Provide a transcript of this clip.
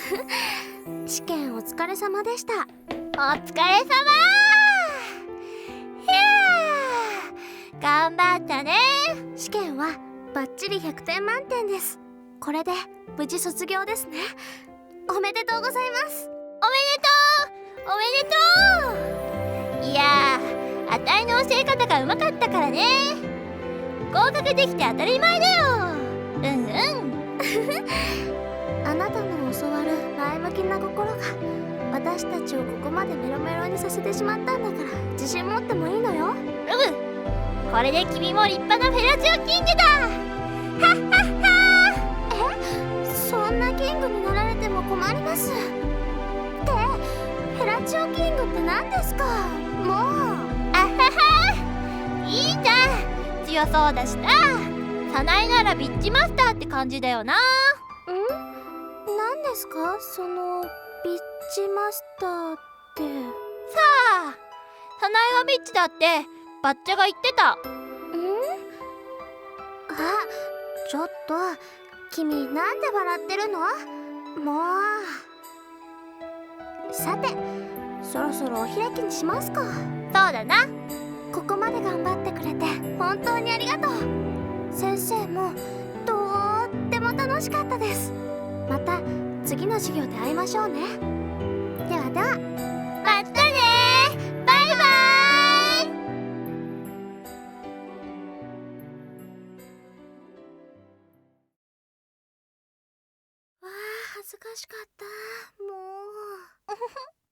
試験お疲れ様でした。 お疲れ様。ひゃー、頑張ったね。 試験はバッチリ100点満点です。これで無事卒業ですね。おめでとうございます。 おめでとう。いやー、あたいの教え方がうまかったからね。合格できて当たり前だよ。うんうん。 あなたの教わる前向きな心が私たちをここまでメロメロにさせてしまったんだから、自信持ってもいいのよ。 これで君も立派なフェラチオキングだ。はっはっは。 そんなキングになられても困ります。ってフェラチオキングって何ですか。もうあはは、いいじゃん、強そうだしな。サナエならビッチマスターって感じだよな。 何ですかそのビッチマスターって。 さあ、サナエはビッチだってバッチャが言ってた。 ちょっと君なんで笑ってるの。もうさて、そろそろお開きにしますか。 そうだな。 ここまで頑張ってくれて本当にありがとう。先生もとっても楽しかったです。また次の授業で会いましょうね。ではでは、 またね。バイバイ。 わあ、恥ずかしかった。もう